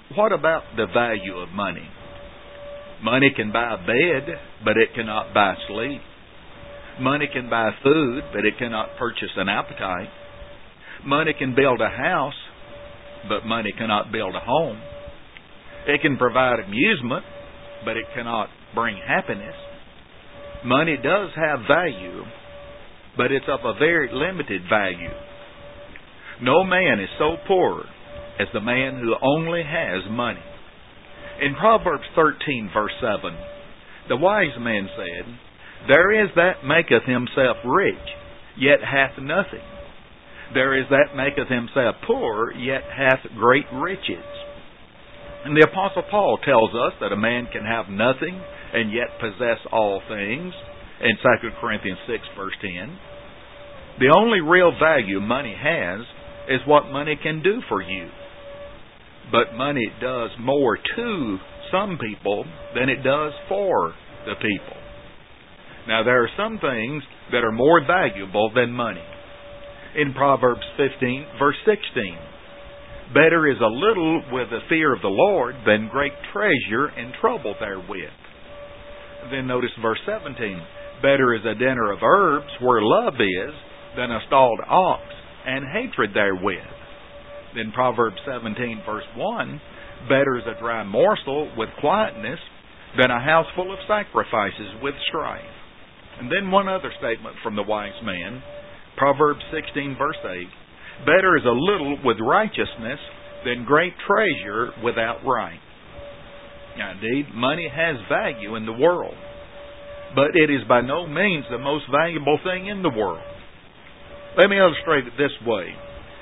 What about the value of money? Money can buy a bed, but it cannot buy sleep. Money can buy food, but it cannot purchase an appetite. Money can build a house, but money cannot build a home. It can provide amusement, but it cannot bring happiness. Money does have value, but it's of a very limited value. No man is so poor as the man who only has money. In Proverbs 13, verse 7, the wise man said, "There is that maketh himself rich, yet hath nothing. There is that maketh himself poor, yet hath great riches." And the Apostle Paul tells us that a man can have nothing and yet possess all things in 2 Corinthians 6, verse 10. The only real value money has is what money can do for you. But money does more to some people than it does for the people. Now, there are some things that are more valuable than money. In Proverbs 15, verse 16, "Better is a little with the fear of the Lord than great treasure and trouble therewith." Then notice verse 17, "Better is a dinner of herbs where love is than a stalled ox and hatred therewith." Then Proverbs 17, verse 1, "Better is a dry morsel with quietness than a house full of sacrifices with strife." And then one other statement from the wise man, Proverbs 16, verse 8, "Better is a little with righteousness than great treasure without right." Now, indeed, money has value in the world, but it is by no means the most valuable thing in the world. Let me illustrate it this way.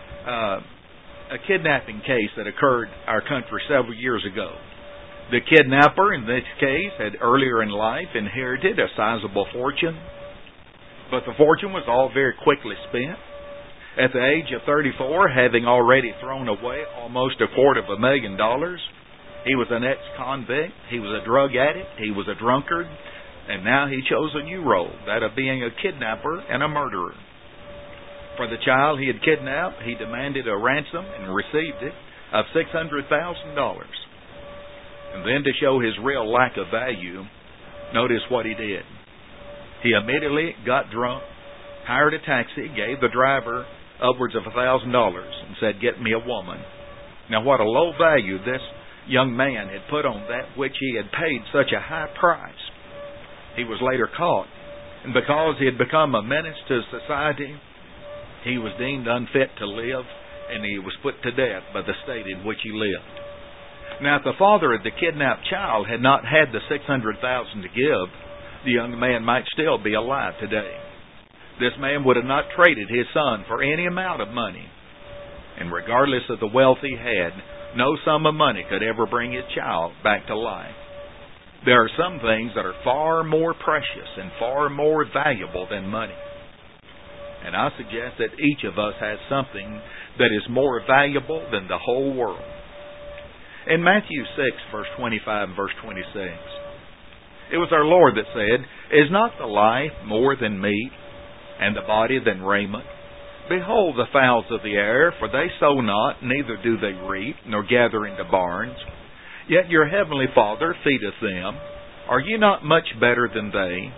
A kidnapping case that occurred in our country several years ago. The kidnapper in this case had earlier in life inherited a sizable fortune, but the fortune was all very quickly spent. At the age of 34, having already thrown away almost $250,000, he was an ex-convict, he was a drug addict, he was a drunkard, and now he chose a new role, that of being a kidnapper and a murderer. For the child he had kidnapped, he demanded a ransom and received it of $600,000. And then, to show his real lack of value, notice what he did. He immediately got drunk, hired a taxi, gave the driver upwards of $1,000 and said, "Get me a woman." Now, what a low value this young man had put on that which he had paid such a high price. He was later caught, and because he had become a menace to society, he was deemed unfit to live, and he was put to death by the state in which he lived. Now, if the father of the kidnapped child had not had the $600,000 to give, the young man might still be alive today. This man would have not traded his son for any amount of money. And regardless of the wealth he had, no sum of money could ever bring his child back to life. There are some things that are far more precious and far more valuable than money. And I suggest that each of us has something that is more valuable than the whole world. In Matthew 6, verse 25 and verse 26, it was our Lord that said, "Is not the life more than meat, and the body than raiment? Behold the fowls of the air, for they sow not, neither do they reap, nor gather into barns. Yet your heavenly Father feedeth them. Are ye not much better than they?"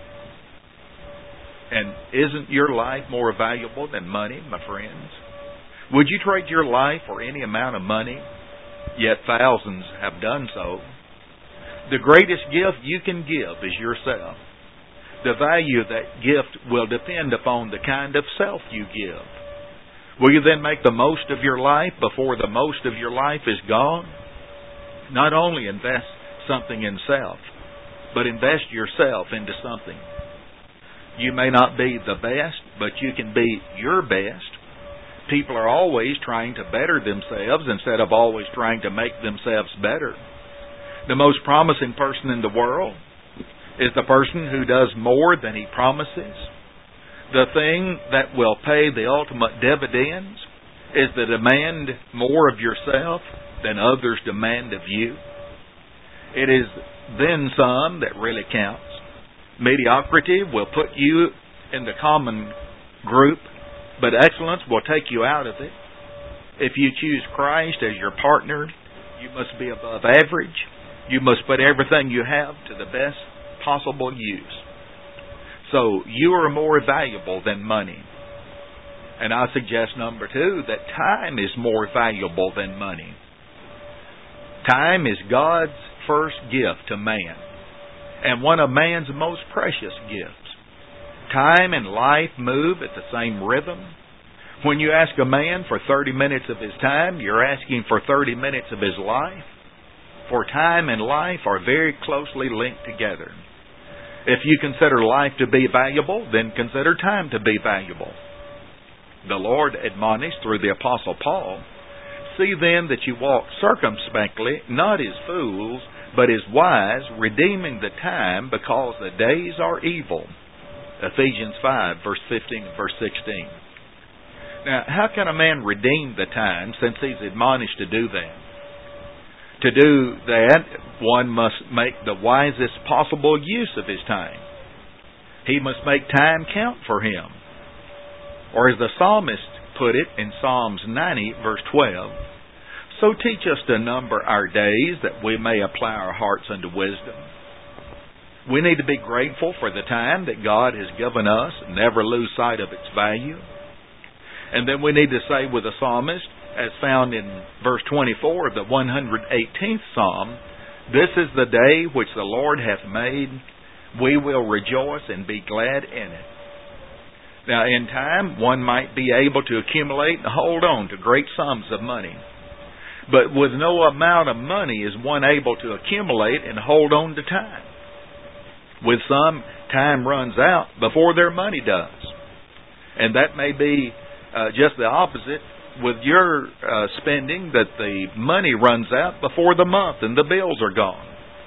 And isn't your life more valuable than money, my friends? Would you trade your life for any amount of money? Yet thousands have done so. The greatest gift you can give is yourself. The value of that gift will depend upon the kind of self you give. Will you then make the most of your life before the most of your life is gone? Not only invest something in self, but invest yourself into something. You may not be the best, but you can be your best. People are always trying to better themselves instead of always trying to make themselves better. The most promising person in the world is the person who does more than he promises. The thing that will pay the ultimate dividends is to demand more of yourself than others demand of you. It is then some that really counts. Mediocrity will put you in the common group, but excellence will take you out of it. If you choose Christ as your partner, You must be above average. You must put everything you have to the best possible use. So you are more valuable than money. And I suggest, number two, that time is more valuable than money. Time is God's first gift to man, and one of man's most precious gifts. Time and life move at the same rhythm. When you ask a man for 30 minutes of his time, you're asking for 30 minutes of his life. For time and life are very closely linked together. If you consider life to be valuable, then consider time to be valuable. The Lord admonished through the Apostle Paul, "See then that you walk circumspectly, not as fools, but as wise, redeeming the time, because the days are evil." Ephesians 5, verse 15 and verse 16. Now, how can a man redeem the time since he's admonished to do that? To do that, one must make the wisest possible use of his time. He must make time count for him. Or as the psalmist put it in Psalms 90, verse 12, "So teach us to number our days, that we may apply our hearts unto wisdom." We need to be grateful for the time that God has given us and never lose sight of its value. And then we need to say with the psalmist, as found in verse 24 of the 118th Psalm, "This is the day which the Lord hath made. We will rejoice and be glad in it." Now, in time, one might be able to accumulate and hold on to great sums of money. But with no amount of money is one able to accumulate and hold on to time. With some, time runs out before their money does. And that may be just the opposite with your spending, that the money runs out before the month and the bills are gone.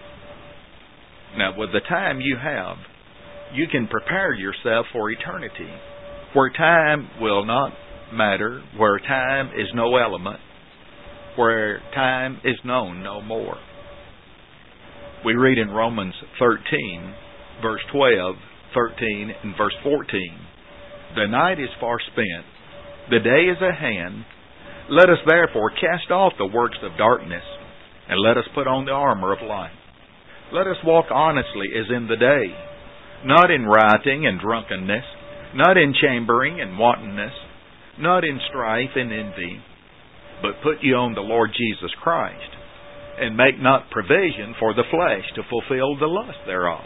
Now, with the time you have, you can prepare yourself for eternity, where time will not matter, where time is no element, where time is known no more. We read in Romans 13, verse 12, 13, and verse 14, "The night is far spent, the day is at hand. Let us therefore cast off the works of darkness, and let us put on the armor of light. Let us walk honestly as in the day, not in rioting and drunkenness, not in chambering and wantonness, not in strife and envy, but put ye on the Lord Jesus Christ, and make not provision for the flesh to fulfill the lust thereof."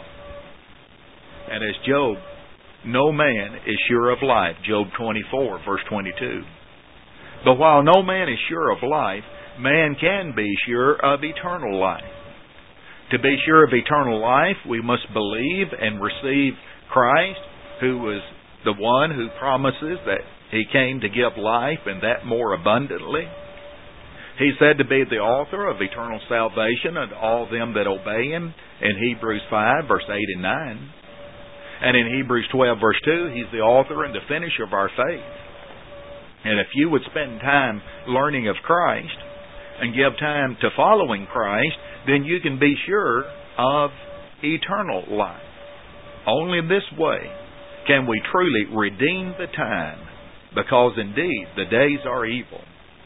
And as Job, "No man is sure of life," Job 24, verse 22. But while no man is sure of life, man can be sure of eternal life. To be sure of eternal life, we must believe and receive Christ, who was the one who promises that He came to give life, and that more abundantly. He's said to be the author of eternal salvation unto all them that obey Him in Hebrews 5, verse 8 and 9. And in Hebrews 12, verse 2, He's the author and the finisher of our faith. And if you would spend time learning of Christ and give time to following Christ, then you can be sure of eternal life. Only this way can we truly redeem the time, because indeed the days are evil.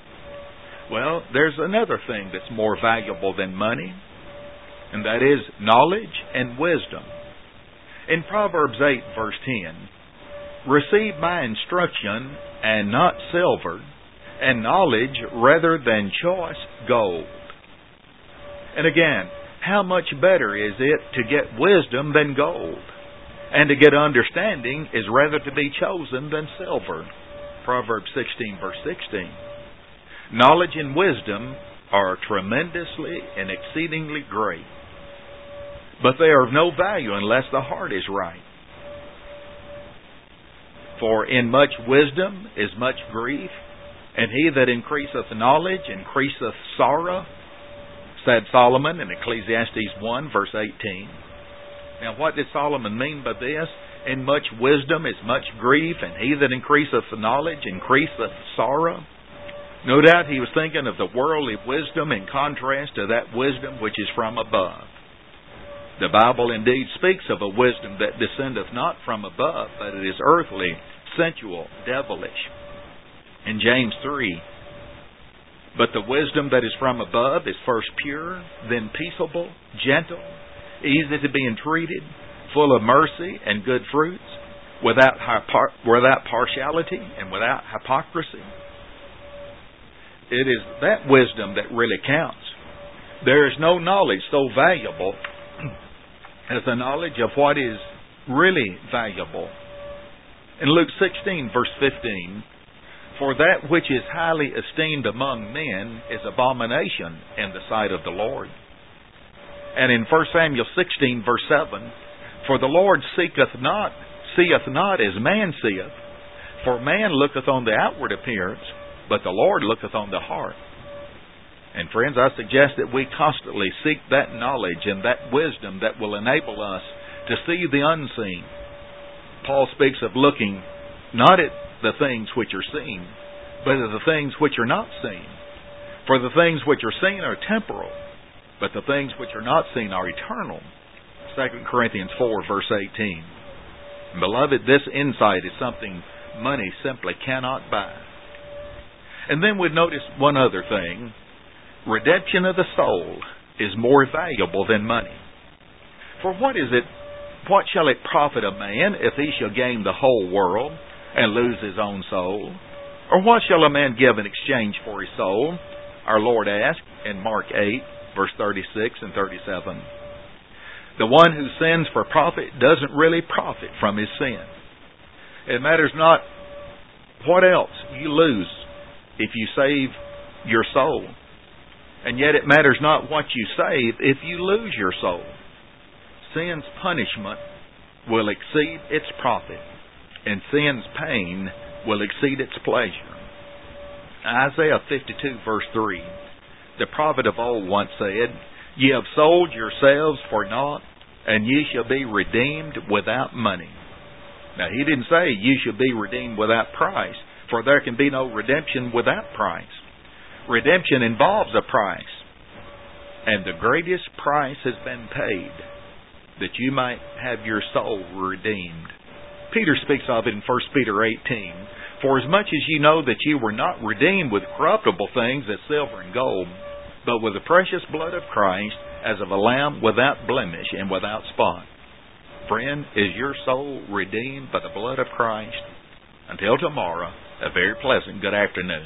Well, there's another thing that's more valuable than money, and that is knowledge and wisdom. In Proverbs 8, verse 10, "Receive my instruction, and not silver, and knowledge rather than choice gold." And again, how much better is it to get wisdom than gold? And to get understanding is rather to be chosen than silver. Proverbs 16, verse 16. Knowledge and wisdom are tremendously and exceedingly great, but they are of no value unless the heart is right. For in much wisdom is much grief, and he that increaseth knowledge increaseth sorrow, said Solomon in Ecclesiastes 1, verse 18. Now, what did Solomon mean by this? In much wisdom is much grief, and he that increaseth knowledge increaseth sorrow. No doubt he was thinking of the worldly wisdom in contrast to that wisdom which is from above. The Bible indeed speaks of a wisdom that descendeth not from above, but it is earthly, sensual, devilish. In James 3, But the wisdom that is from above is first pure, then peaceable, gentle, easy to be entreated, full of mercy and good fruits, without partiality and without hypocrisy. It is that wisdom that really counts. There is no knowledge so valuable as the knowledge of what is really valuable. In Luke 16, verse 15, for that which is highly esteemed among men is abomination in the sight of the Lord. And in 1 Samuel 16, verse 7, for the Lord seeth not as man seeth, for man looketh on the outward appearance, but the Lord looketh on the heart. And friends, I suggest that we constantly seek that knowledge and that wisdom that will enable us to see the unseen. Paul speaks of looking not at the things which are seen, but at the things which are not seen. For the things which are seen are temporal, but the things which are not seen are eternal. 2 Corinthians 4, verse 18. Beloved, this insight is something money simply cannot buy. And then we notice one other thing. Redemption of the soul is more valuable than money. For what shall it profit a man if he shall gain the whole world and lose his own soul? Or what shall a man give in exchange for his soul? Our Lord asked in Mark 8, verse 36 and 37. The one who sins for profit doesn't really profit from his sin. It matters not what else you lose if you save your soul. And yet it matters not what you save if you lose your soul. Sin's punishment will exceed its profit, and sin's pain will exceed its pleasure. Isaiah 52, verse 3. The prophet of old once said, ye have sold yourselves for naught, and ye shall be redeemed without money. Now, he didn't say you shall be redeemed without price, for there can be no redemption without price. Redemption involves a price, and the greatest price has been paid, that you might have your soul redeemed. Peter speaks of it in 1 Peter 18. For as much as ye know that ye were not redeemed with corruptible things as silver and gold, but with the precious blood of Christ, as of a lamb without blemish and without spot. Friend, is your soul redeemed by the blood of Christ? Until tomorrow, a very pleasant good afternoon.